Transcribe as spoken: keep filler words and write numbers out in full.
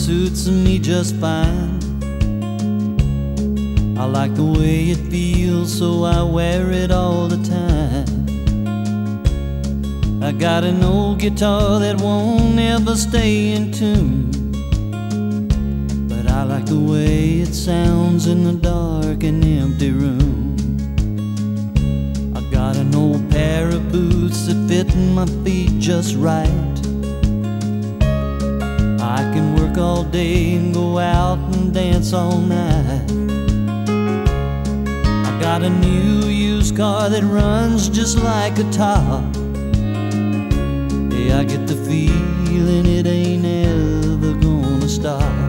suits me just fine. I like the way it feels, so I wear it all the time. I got an old guitar that won't ever stay in tune, but I like the way it sounds in the dark and empty room. I got an old pair of boots that fit my feet just right. I can work all day and go out and dance all night. I got a new used car that runs just like a top. I get the feeling it ain't ever gonna stop.